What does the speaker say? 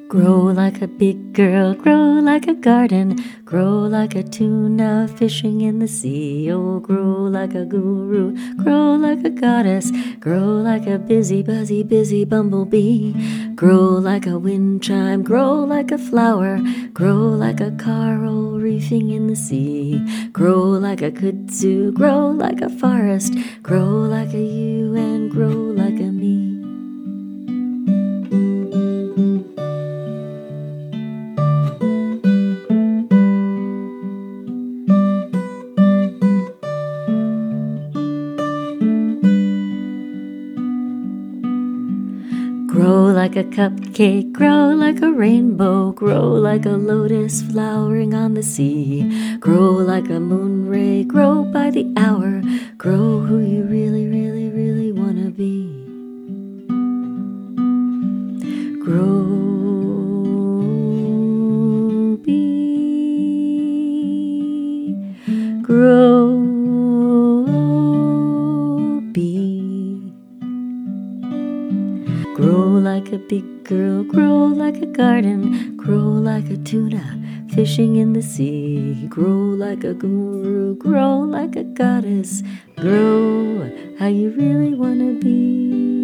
Grow like a big girl, grow like a garden, grow like a tuna fishing in the sea. Oh, grow like a guru, grow like a goddess, grow like a busy bumblebee. Grow like a wind chime, grow like a flower, grow like a coral reefing in the sea. Grow like a kudzu, grow like a forest, grow like a you and grow like a me. Grow like a cupcake, grow like a rainbow, grow like a lotus flowering on the sea. Grow like a moon ray, grow by the hour, grow who you really wanna be. Grow, be, grow, be. Grow like a big girl, grow like a garden, grow like a tuna fishing in the sea. Grow like a guru, grow like a goddess, grow how you really wanna be.